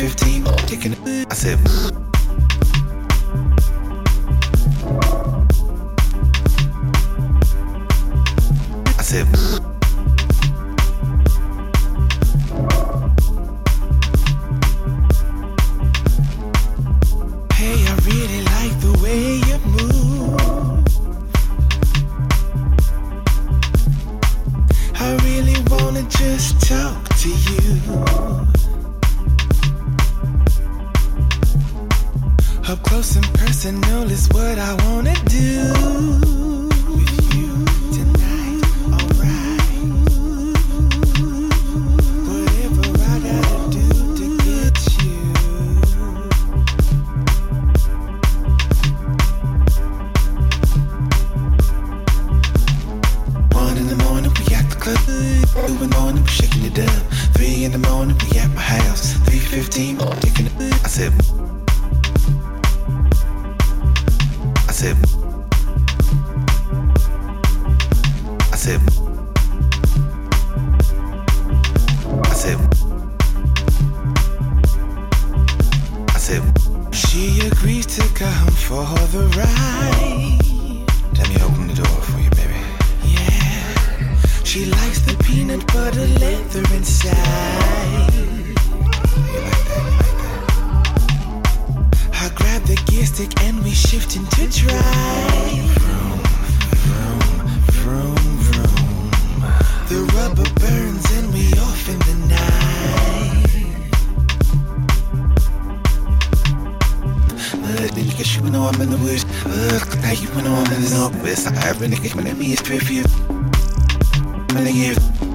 3:15, taking it. I said, I said, hey, I really like the way you move. I really wanna just talk to you. Up close and personal is what I wanna do with you tonight, alright. Whatever I gotta do to get you. 1 in the morning, we at the club. 2 in the morning, we shaking it up. 3 in the morning, we at my house. 3:15, taking it. I said, I said, I said, I said, I said, she agrees to come for the ride. Let me open the door for you, baby. Yeah, she likes the peanut butter leather inside. You like that? You like that? I grab the gear stick and we shift into drive. Vroom, vroom, vroom, vroom. The rubber burns and we off in the night. You know I'm in the woods. Now you know I'm in the northwest. I have been thinking at me, it's perfume. I'm in the